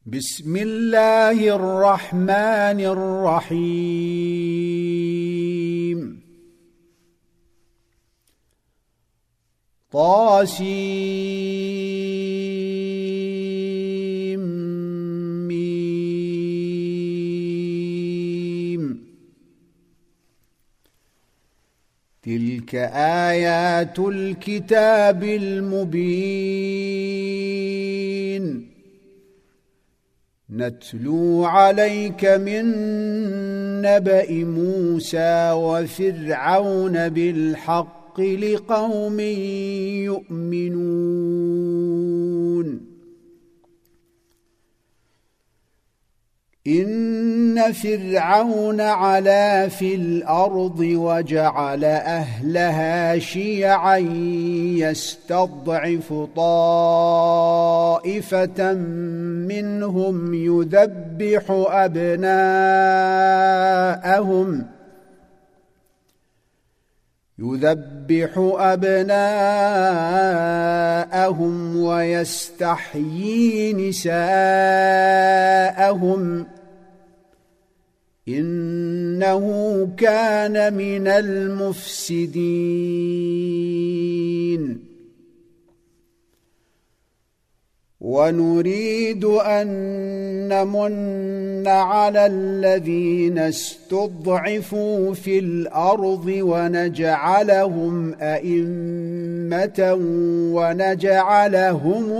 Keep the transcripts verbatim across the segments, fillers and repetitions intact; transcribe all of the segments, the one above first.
بسم الله الرحمن الرحيم طاسيم ميم تلك آيات الكتاب المبين نتلو عليك من نبأ موسى وفرعون بالحق لقوم يؤمنون إن فرعون علا في الأرض وجعل أهلها شيعا يستضعف طائفة منهم يذبح أبناءهم يذبح أبناءهم ويستحيي نساءهم إنه كان من المفسدين ونريد أن نمن على الذين استضعفوا في الأرض ونجعلهم أئمة ونجعلهم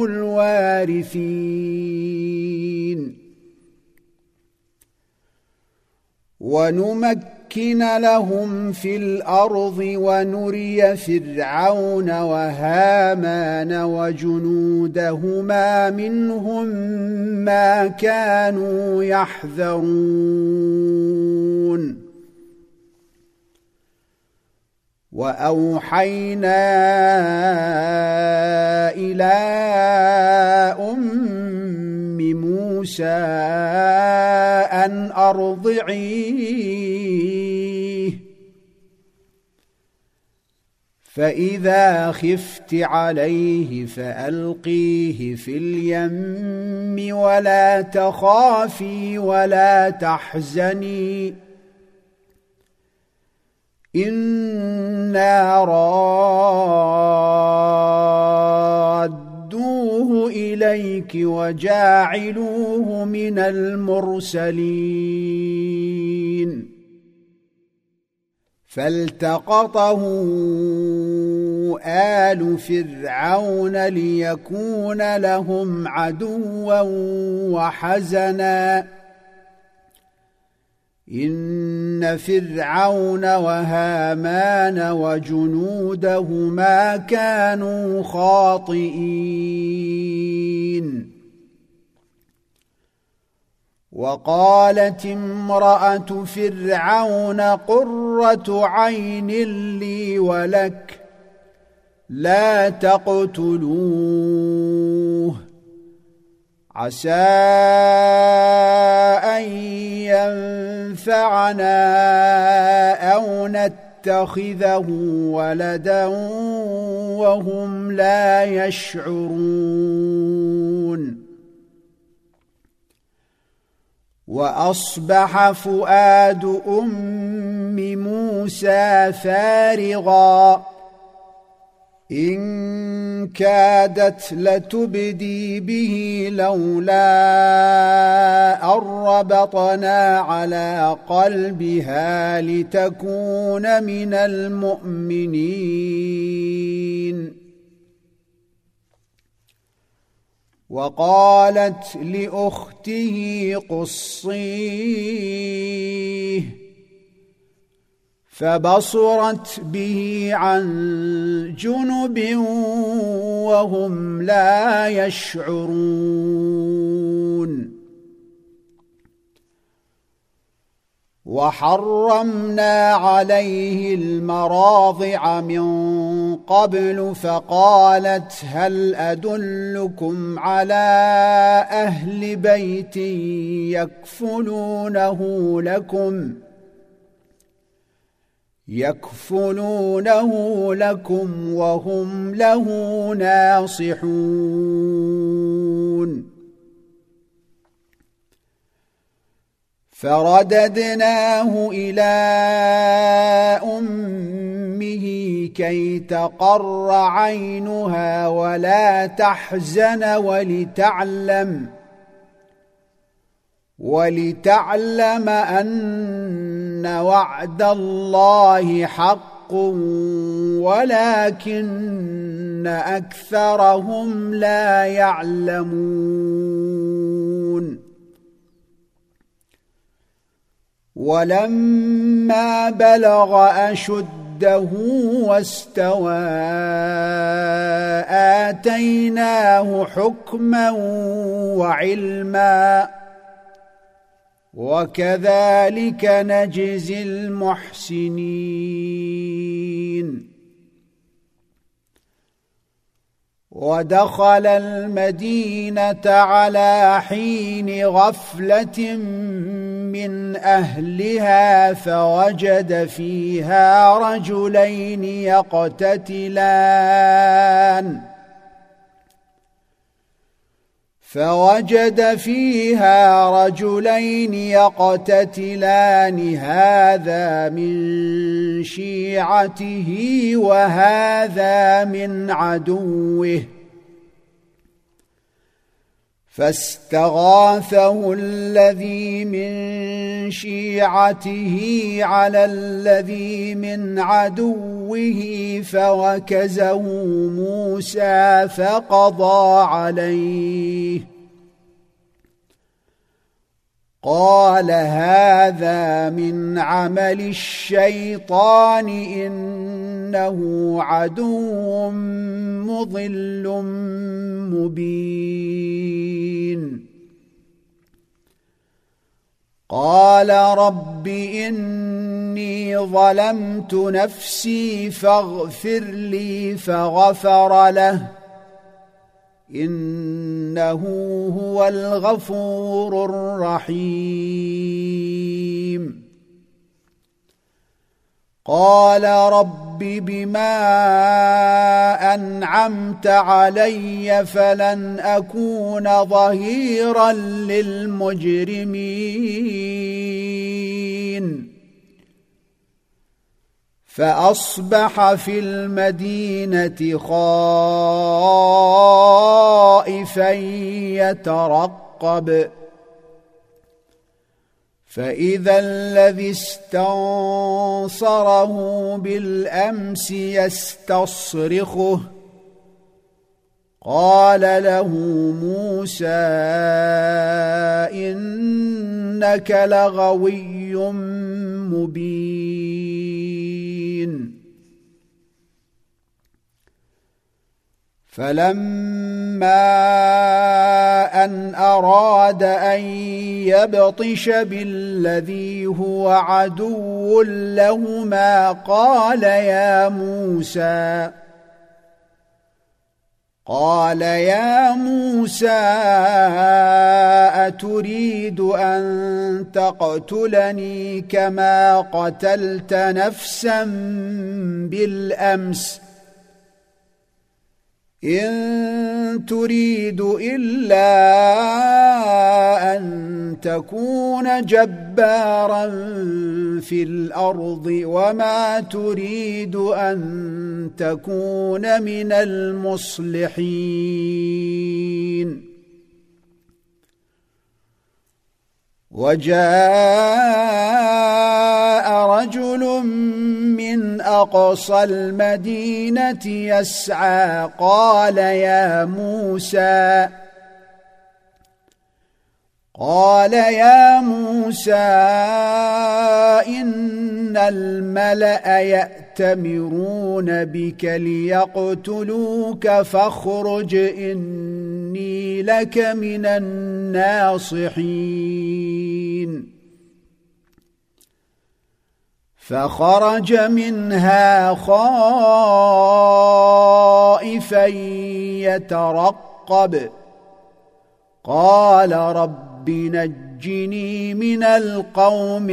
الوارثين ونمكن لهم في الأرض ونري فرعون وهامان وجنودهما منهم ما كانوا يحذرون وأوحينا إلى أم موسى أن أرضعيه فإذا خفت عليه فألقيه في اليم ولا تخافي ولا تحزني إنا رادوه إليك وجاعلوه من المرسلين فالتقطه آل فرعون ليكون لهم عدوا وحزنا إن فرعون وهامان وجنودهما كانوا خاطئين وقالت امرأة فرعون قرة عين لي ولك لا تقتلوه عسى أن ينفعنا أو نتخذه ولدا وهم لا يشعرون وأصبح فؤاد أم موسى فارغا إن كادت لتبدي به لولا أن ربطنا على قلبها لتكون من المؤمنين وقالت لأخته قصيه فبصرت به عن جنب وهم لا يشعرون وحرمنا عليه المراضع من قبل فقالت هل أدلكم على أهل بيت يكفلونه لكم يكفلونه لكم وهم له ناصحون فرددناه إلى أمه كي تقر عينها ولا تحزن ولتعلم ولتعلم أن وعد الله حق ولكن أكثرهم لا يعلمون. ولما بلغ أشده واستوى آتيناه حكما وعلما وكذلك نجزي المحسنين. ودخل المدينة على حين غفلة من أهلها فوجد فيها رجلين يقتتلان فوجد فيها رجلين يقتتلان هذا من شيعته وهذا من عدوه فاستغاثه الذي من شيعته على الذي من عدوه فوكزه موسى فقضى عليه قال هذا من عمل الشيطان إنه عدو مضل مبين. قال رب إني ظلمت نفسي فاغفر لي فغفر له إنه هو الغفور الرحيم. قال رب بما أنعمت علي فلن أكون ظهيرا للمجرمين. فأصبح في المدينة خائفا يترقب فإذا الذي استنصره بالأمس يستصرخه قال له موسى إنك لغوي مبين. فلما أن أراد أن يبطش بالذي هو عدو لهما قال يا موسى قال يا موسى أتريد أن تقتلني كما قتلت نفسا بالأمس إن تريد إلا أن تكون جبارا في الأرض وما تريد أن تكون من المصلحين. وجاء رجل من أقصى المدينة يسعى قال يا موسى قال يا موسى إن الملأ يأتمرون بك ليقتلوك فاخرج إني لك من الناصحين. فخرج منها خائفا يترقب قال رب نجني من القوم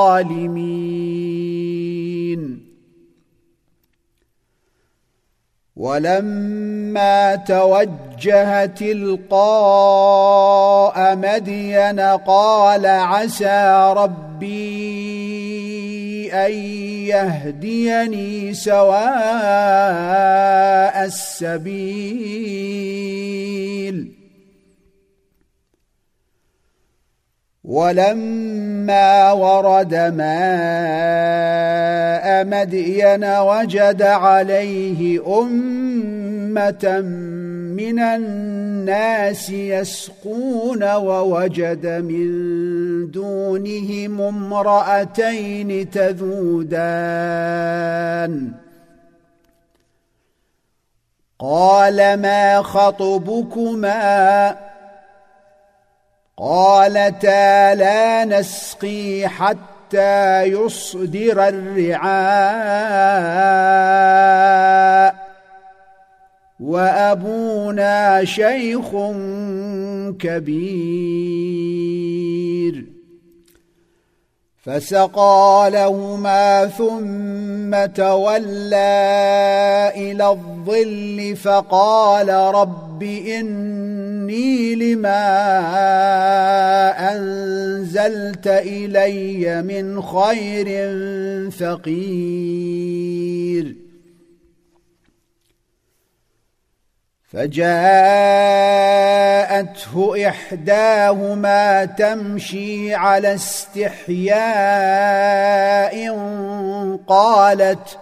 الظالمين. ولما توجه تلقاء مدين قال عسى ربي أن يهديني سواء السبيل ولما ورد ماء مدين وجد عليه أمة من الناس يسقون ووجد من دونهم امرأتين تذودان قال ما خطبكما قالتا لا نسقي حتى يصدر الرعاء وأبونا شيخ كبير فسقى لهما ثم تولى إلى الظل فقال رب إني لما أنزلت إلي من خير فقير فجاءته إحداهما تمشي على استحياء قالت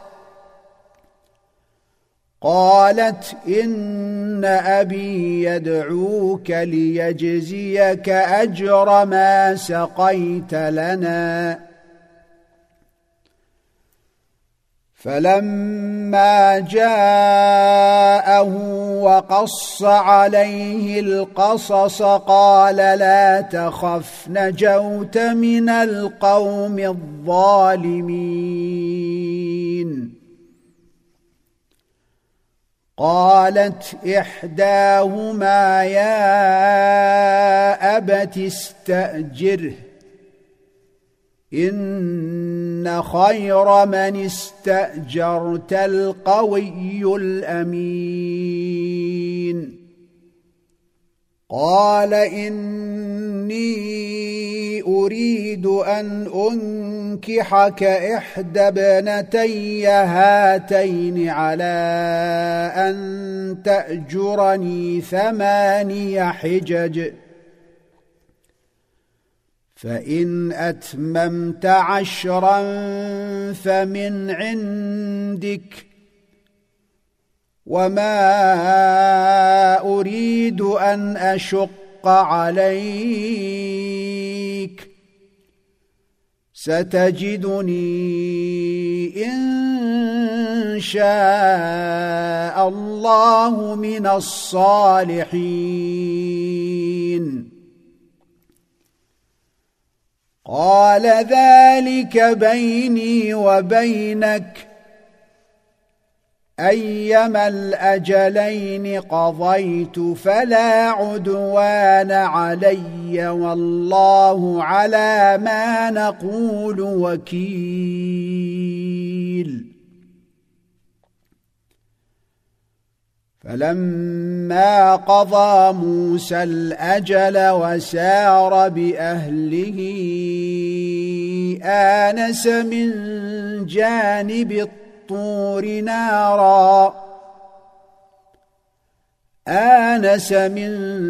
قالت إن أبي يدعوك ليجزيك أجر ما سقيت لنا فلما جاءه وقص عليه القصص قال لا تخف نجوت من القوم الظالمين قالت إحداهما يا أبت استأجره إن خير من استأجرت القوي الأمين قال إني أريد أن أنكحك إحدى ابنتي هاتين على أن تأجرني ثماني حجج فإن أتممت عشرا فمن عندك وما أريد أن أشق عليك ستجدني إن شاء الله من الصالحين قال ذلك بيني وبينك أيما الأجلين قضيت فلا عدوان علي والله على ما نقول وكيل فلما قضى موسى الأجل وسار بأهله آنس من جانب الطور نارا آنس من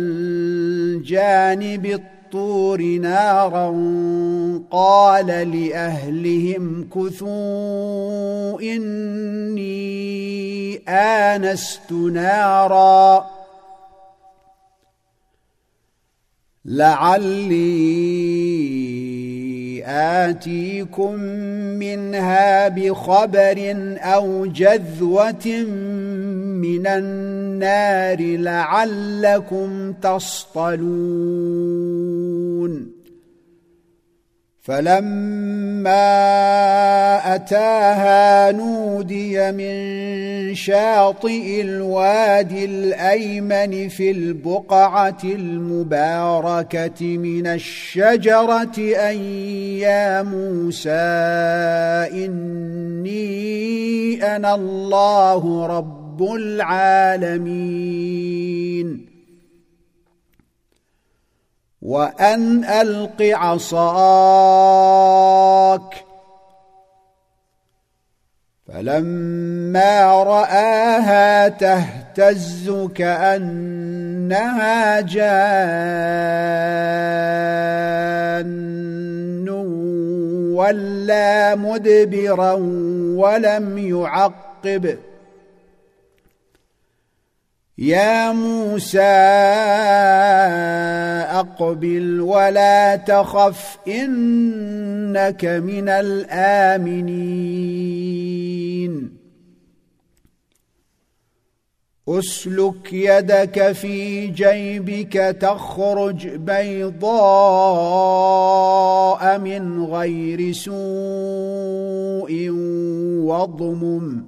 جانب الطور نارا قال لأهلهم كثوا إني آنست نارا لعلي آتيكم منها بخبر أو جذوة من النار لعلكم تصطلون فلما أتاها نودي من شاطئ الوادي الأيمن في البقعة المباركة من الشجرة أن يا موسى إني أنا الله رب رب العالمين وأن ألق عصاك فلما رآها تهتز كأنها جان ولا مدبرا ولم يعقب يا موسى أقبل ولا تخف إنك من الآمنين أسلك يدك في جيبك تخرج بيضاء من غير سوء واضمم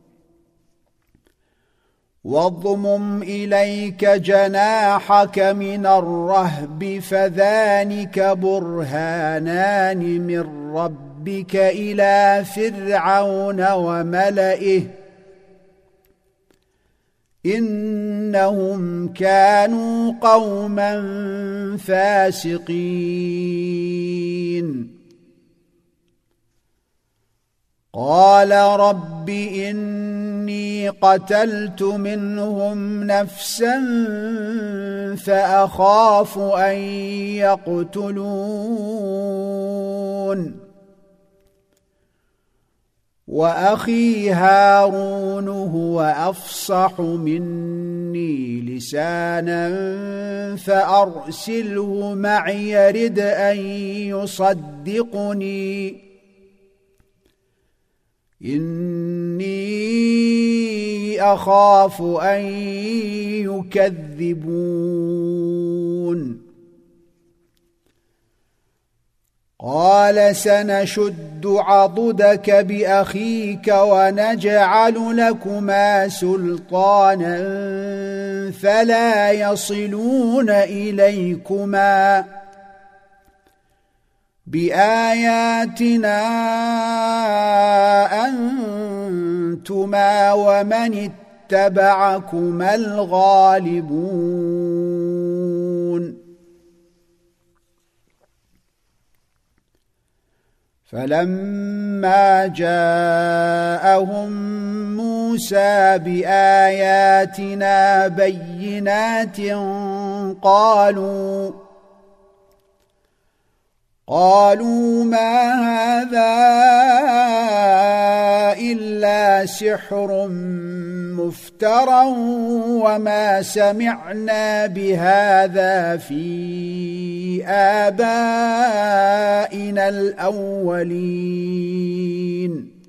واضمم إليك جناحك من الرهب فذلك برهانان من ربك إلى فرعون وملئه إنهم كانوا قوما فاسقين قال رب إني قتلت منهم نفسا فأخاف أن يقتلون وأخي هارون هو أفصح مني لسانا فأرسله معي يرد أن يصدقني إني أخاف أن يكذبون قال سنشد عضدك بأخيك ونجعل لكما سلطانا فلا يصلون إليكما بآياتنا أنتما ومن اتبعكما الغالبون فلما جاءهم موسى بآياتنا بينات قالوا قالوا ما هذا إلا سحر مفترى وما سمعنا بهذا في آبائنا الأولين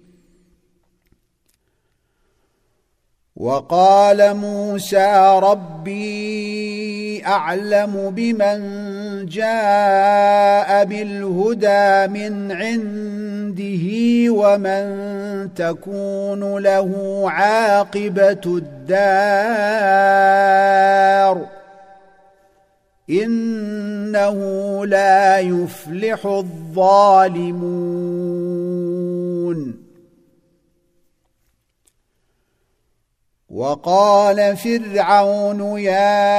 وقال موسى ربي أعلم بمن جاء بالهدى من عنده ومن تكون له عاقبة الدار إنه لا يفلح الظالمون وقال فرعون يا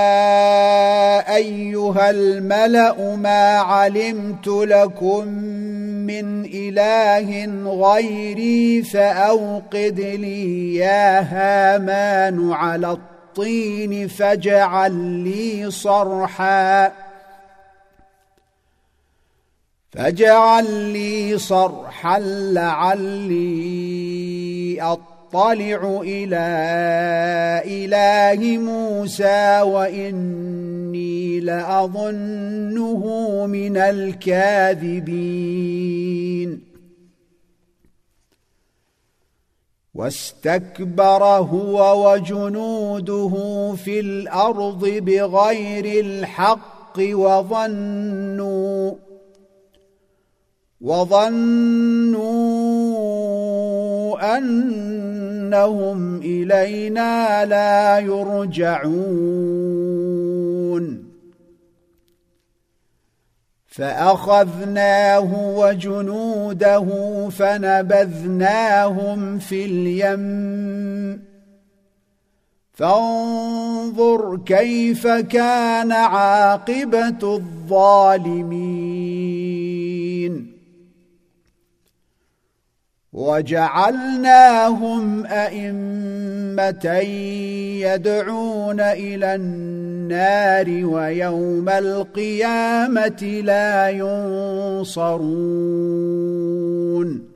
أيها الملأ ما علمت لكم من إله غيري فأوقد لي يا هامان على الطين فاجعل لي صرحا فاجعل لي صرحا لعلي أطلع أطلع إلى إله موسى وإني لأظنه من الكاذبين واستكبر هو وجنوده في الأرض بغير الحق وظنوا وظنوا أنهم إلينا لا يرجعون فأخذناه وجنوده فنبذناهم في اليم فانظر كيف كان عاقبة الظالمين وجعلناهم أئمة يدعون إلى النار ويوم القيامة لا ينصرون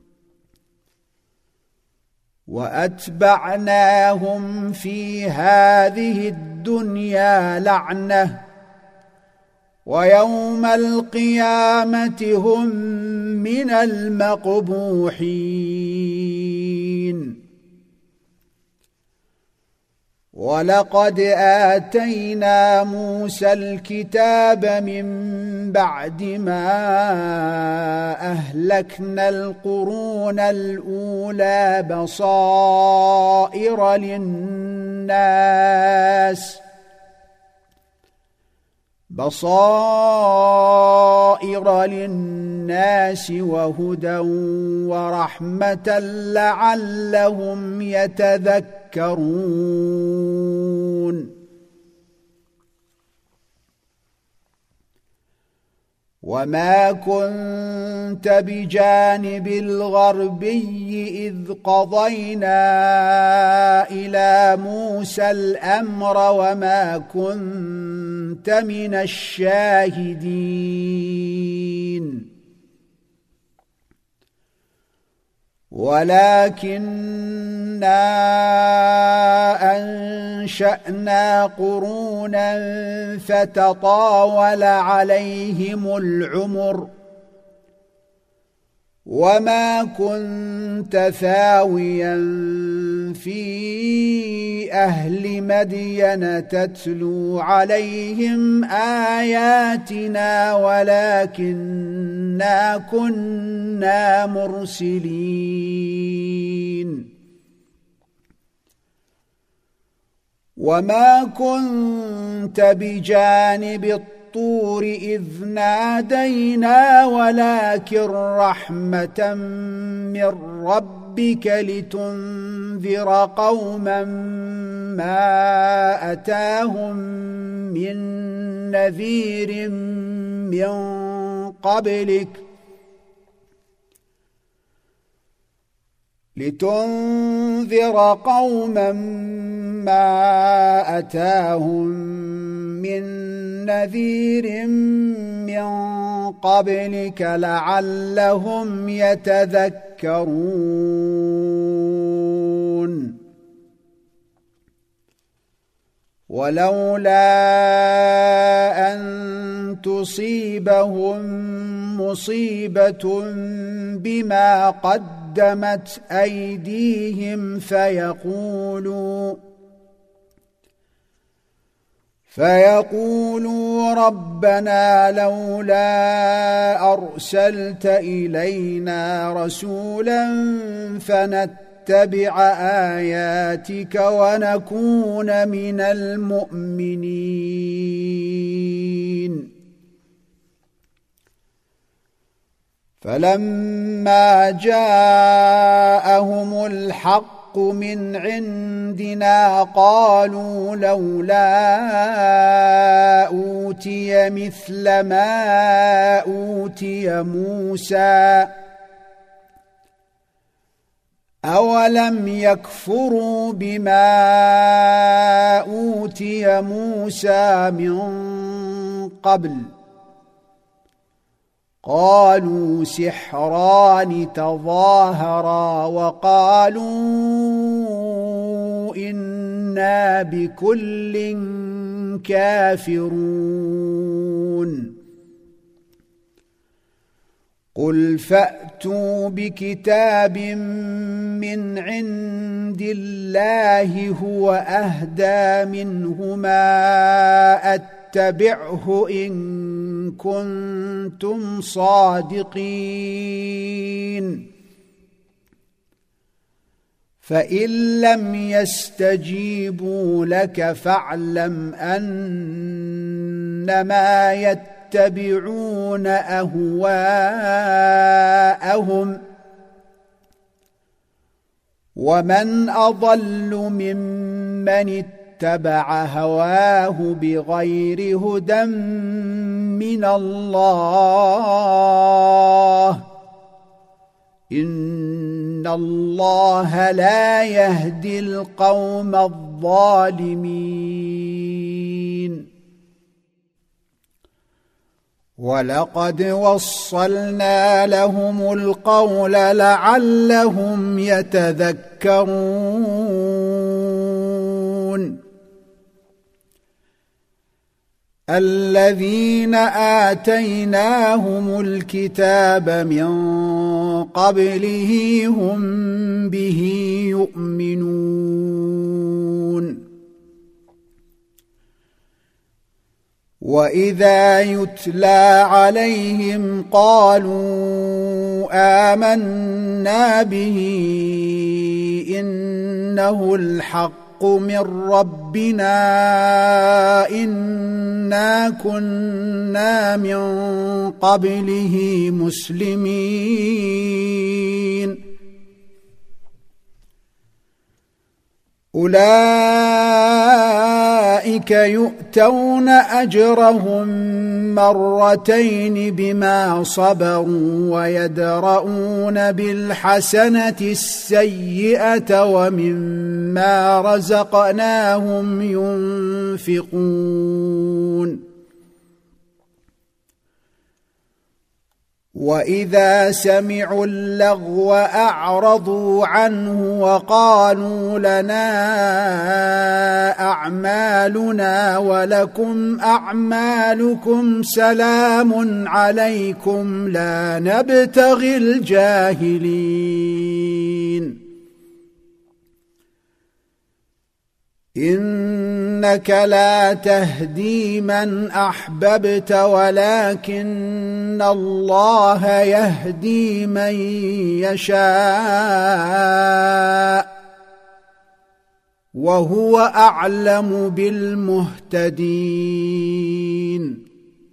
وأتبعناهم في هذه الدنيا لعنة ويوم القيامة هم من المقبوحين ولقد آتينا موسى الكتاب من بعد ما أهلكنا القرون الأولى بصائر للناس بصائر للناس وهدى ورحمة لعلهم يتذكرون وما كنت بجانب الغربي إذ قضينا إلى موسى الأمر وما كنت من الشاهدين ولكننا أنشأنا قرونا فتطاول عليهم العمر وما كنت ثاويا في أهل مدين تتلو عليهم آياتنا ولكننا كنا مرسلين وما كنت بجانب الطور إذ نادينا ولكن رحمة من ربك لتنذر قوما ما أتاهم من نذير من قبلك لتنذر قوما ما أتاهم من نذير من قبلك لعلهم يتذكرون ولولا أن تصيبهم مصيبة بما قدمت أيديهم فيقولوا فيقولوا ربنا لولا أرسلت إلينا رسولا فنتبع آياتك ونكون من المؤمنين فلما جاءهم الحق من عندنا قالوا لولا أوتي مثل ما أوتي موسى أولم يكفروا بما أوتي موسى من قبل قالوا سحران تظاهرا وقالوا إنا بكل كافرون قل فأتوا بكتاب من عند الله هو أهدى منهما اتبعه إن كنتم صادقين فإن لم يستجيبوا لك فاعلم أنما يتبعون أهواءهم ومن أضل ممن اتبع هواه بغير هدى من الله إن الله لا يهدي القوم الظالمين ولقد وصلنا لهم القول لعلهم يتذكرون الذين آتيناهم الكتاب من قبله هم به يؤمنون وإذا يتلى عليهم قالوا آمنا به إنه الحق من ربنا إنا كنا من قبله مسلمين أولئك يؤتون أجرهم مرتين بما صبروا ويدرؤون بالحسنة السيئة ومما رزقناهم ينفقون وإذا سمعوا اللغو أعرضوا عنه وقالوا لنا أعمالنا ولكم أعمالكم سلام عليكم لا نبتغي الجاهلين إنك لا تهدي من أحببت ولكن الله يهدي من يشاء وهو أعلم بالمهتدين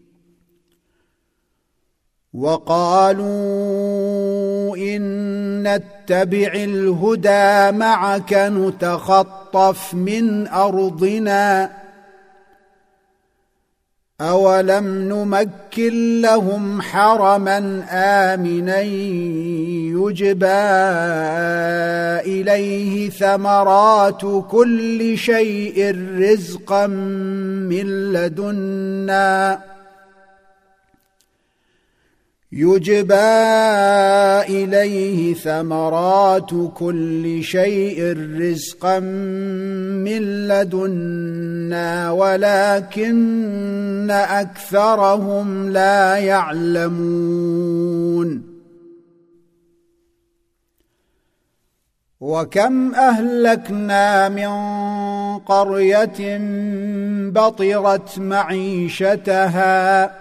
وقالوا إن نتبع الهدى معك نتخطف من أرضنا أولم نمكن لهم حرما آمنا يجبى إليه ثمرات كل شيء رزقا من لدنا يجبى إليه ثمرات كل شيء رزقا من لدنا ولكن أكثرهم لا يعلمون وكم أهلكنا من قرية بطرت معيشتها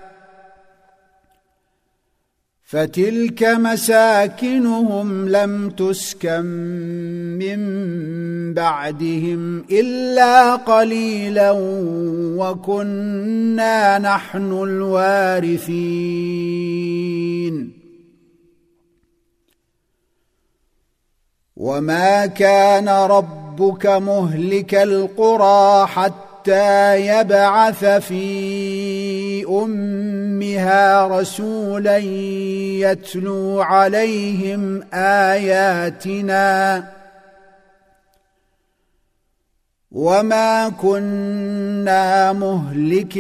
فتلك مساكنهم لم تسكن من بعدهم إلا قليلا وكنا نحن الوارثين وما كان ربك مهلك القرى حتى حتى يبعث في أمها رسولا يتلو عليهم آياتنا وما كنا مهلك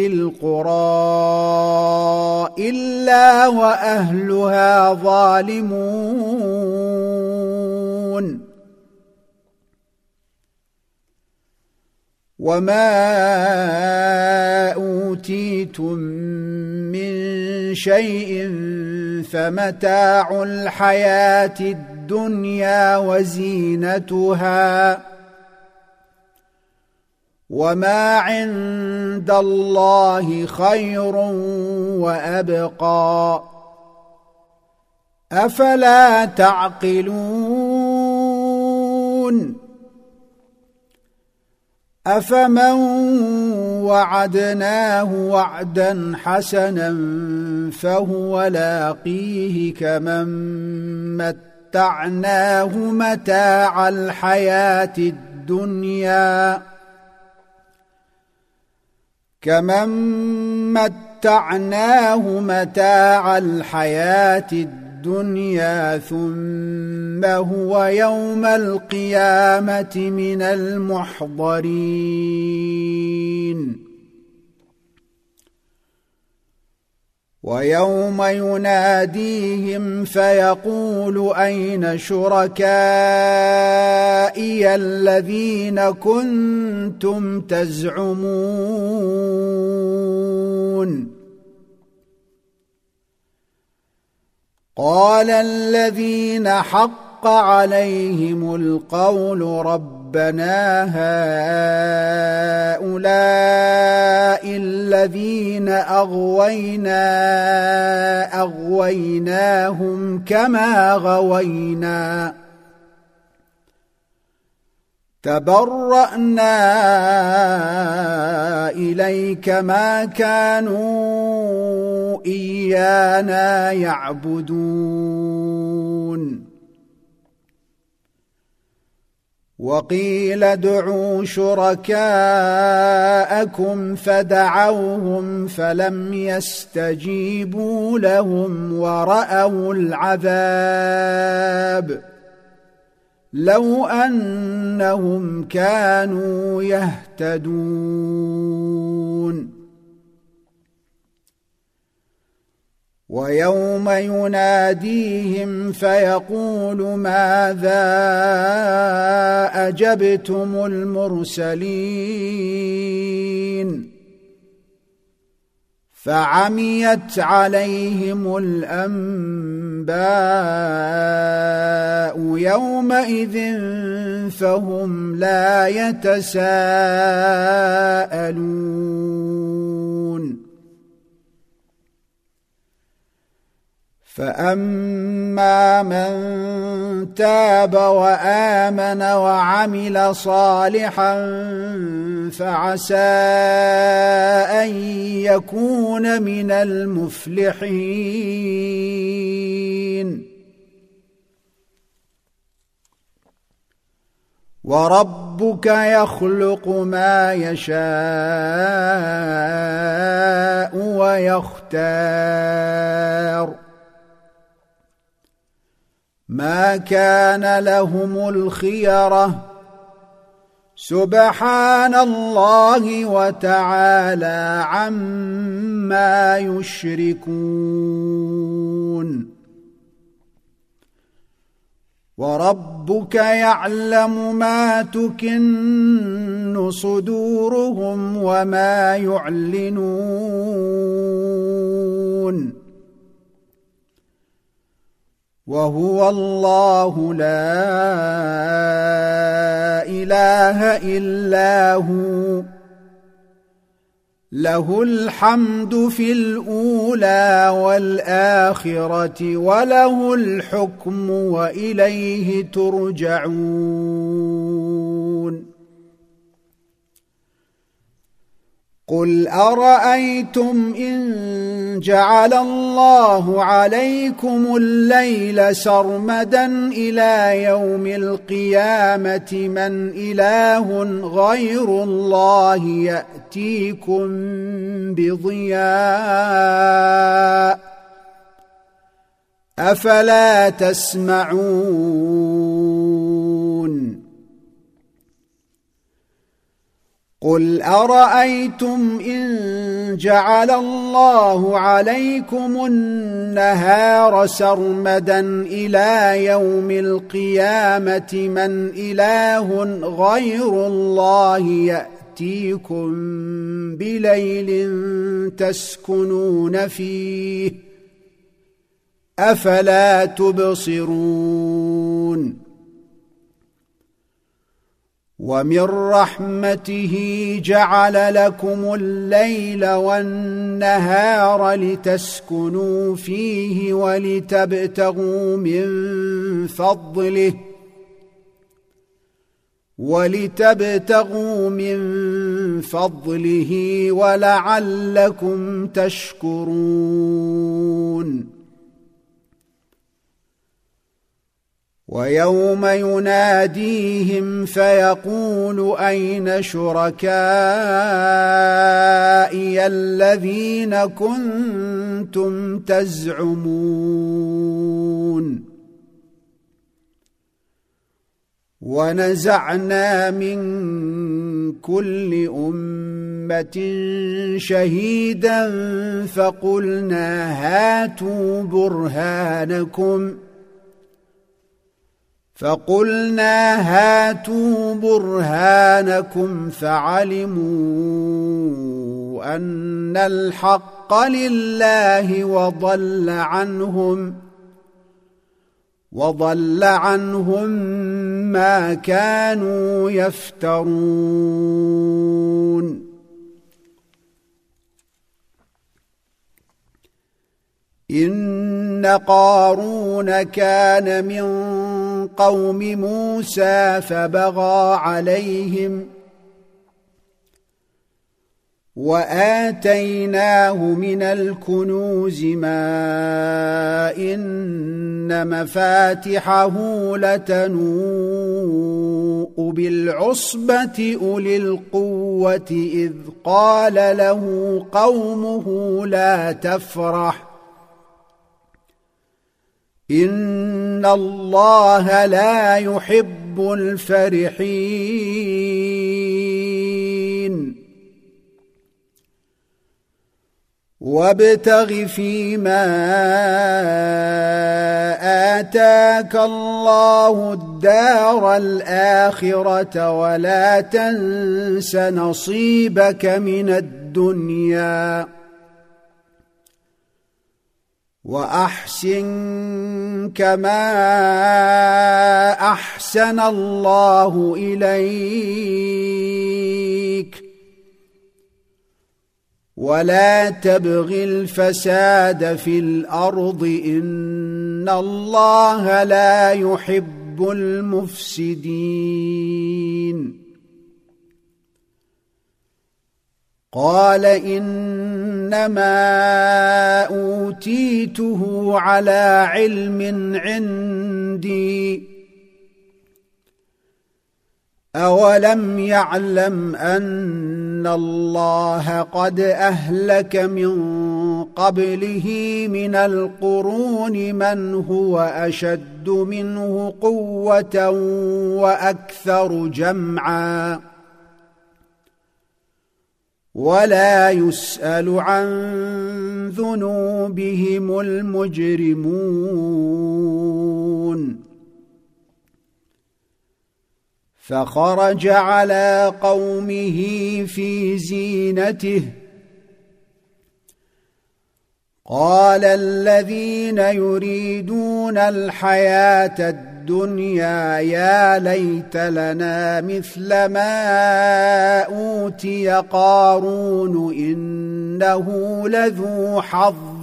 القرى إلا وأهلها ظالمون وما أوتيتم من شيء فمتاع الحياة الدنيا وزينتها وما عند الله خير وأبقى أفلا تعقلون أفمن وعدناه وعدا حسنا فهو لاقيه كمن متعناه متاع الحياة الدنيا كمن متعناه متاع الحياة الدنيا ثم هو يوم القيامة من المحضرين ويوم يناديهم فيقول أين شركائي الذين كنتم تزعمون قال الذين حق عليهم القول ربنا هؤلاء الذين أغوينا أغويناهم كما غوينا تبرأنا إليك ما كانوا إيانا يعبدون وقيل ادعوا شركاءكم فدعوهم فلم يستجيبوا لهم ورأوا العذاب لو أنهم كانوا يهتدون ويوم يناديهم فيقول ماذا أجبتم المرسلين فعميت عليهم الأنباء يومئذ فهم لا يتساءلون فأما من تاب وآمن وعمل صالحا فعسى أن يكون من المفلحين وربك يخلق ما يشاء ويختار ما كان لهم الخيرة سبحان الله وتعالى عما يشركون وربك يعلم ما تكن صدورهم وما يعلنون وهو الله لا إله إلا هو له الحمد في الأولى والآخرة وله الحكم وإليه ترجعون قل أرأيتم إن جعل الله عليكم الليل سرمدا إلى يوم القيامة من إله غير الله يأتيكم بضياء أفلا تسمعون قل أرأيتم إن جعل الله عليكم النهار سرمدا إلى يوم القيامة من إله غير الله يأتيكم بليل تسكنون فيه أفلا تبصرون ومن رحمته جعل لكم الليل والنهار لتسكنوا فيه ولتبتغوا من فضله ولتبتغوا من فضله ولعلكم تشكرون ويوم يناديهم فيقول أين شركائي الذين كنتم تزعمون ونزعنا من كل أمة شهيدا فقلنا هاتوا برهانكم فقلنا هاتوا برهانكم فعلموا أن الحق لله وضل عنهم وضل عنهم ما كانوا يفترون إن قارون كان من قوم موسى فبغى عليهم وآتيناه من الكنوز ما إن مفاتحه لتنوء بالعصبة أولي القوة إذ قال له قومه لا تفرح إن الله لا يحب الفرحين وابتغ فيما آتاك الله الدار الآخرة ولا تنس نصيبك من الدنيا وأحسن كما أحسن الله إليك ولا تبغ الفساد في الأرض إن الله لا يحب المفسدين قال إنما أوتيته على علم عندي أولم يعلم أن الله قد أهلك من قبله من القرون من هو أشد منه قوة وأكثر جمعا ولا يسأل عن ذنوبهم المجرمون فخرج على قومه في زينته قال الذين يريدون الحياة الدنيا يا ليت لنا مثل ما أوتي قارون إنه لذو حظ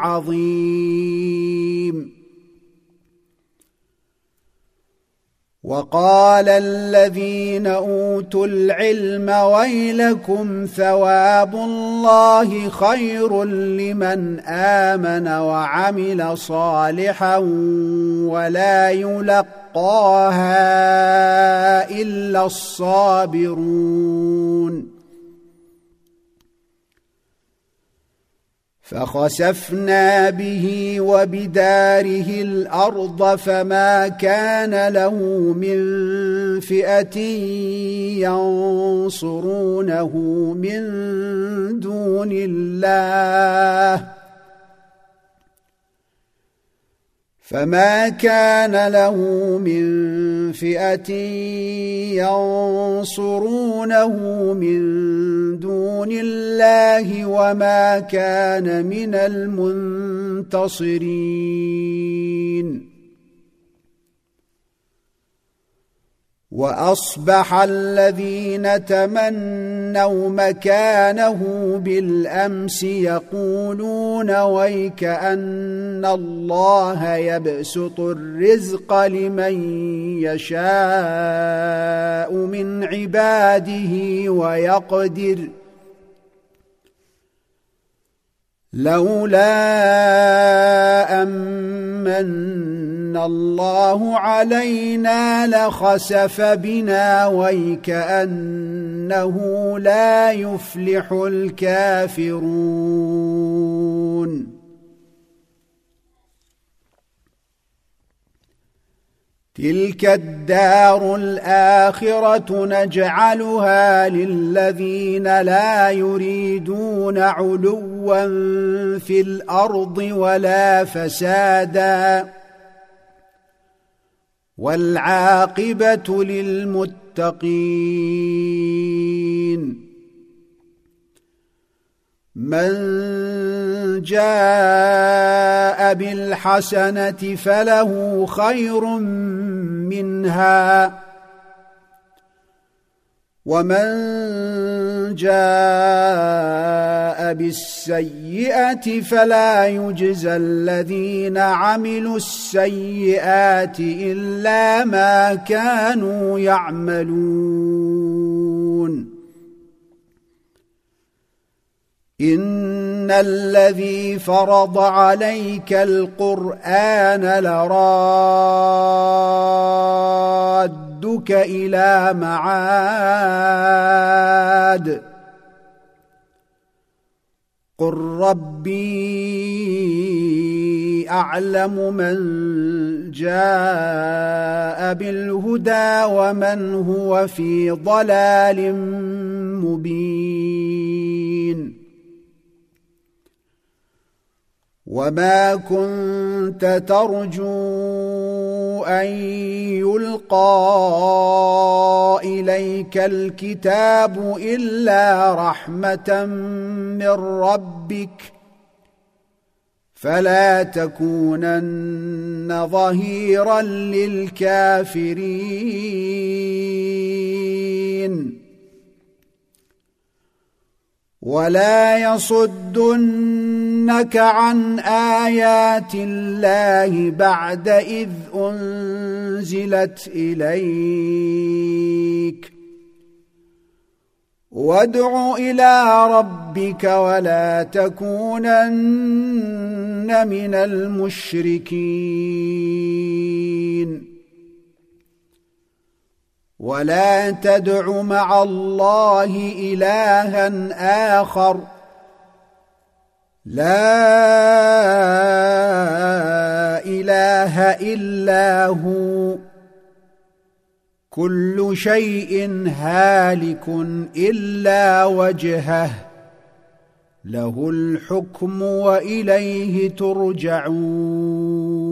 عظيم وقال الذين أوتوا العلم ويلكم ثواب الله خير لمن آمن وعمل صالحا ولا يلقاها إلا الصابرون فخسفنا به وبداره الأرض فما كان له من فئة ينصرونه من دون الله فما كان له من فئة ينصرونه من دون الله وما كان من المنتصرين وأصبح الذين تمنوا مكانه بالأمس يقولون ويك أن الله يبسط الرزق لمن يشاء من عباده ويقدر لولا أمن الله علينا لخسف بنا ويكأنه لا يفلح الكافرون تلك الدار الآخرة نجعلها للذين لا يريدون علوا في الأرض ولا فسادا والعاقبة للمتقين من جاء بالحسنة فله خير منها ومن جاء بالسيئة فلا يجزى الذين عملوا السيئات إلا ما كانوا يعملون إن الذي فرض عليك القرآن لرادك إلى معاد قل ربي أعلم من جاء بالهدى ومن هو في ضلال مبين وما كنت ترجو أن يلقى إليك الكتاب إلا رحمة من ربك فلا تكونن ظهيرا للكافرين ولا يصدنك عن آيات الله بعد إذ أنزلت إليك وادع إلى ربك ولا تكونن من المشركين ولا تدع مع الله إلها آخر لا إله إلا هو كل شيء هالك إلا وجهه له الحكم وإليه ترجعون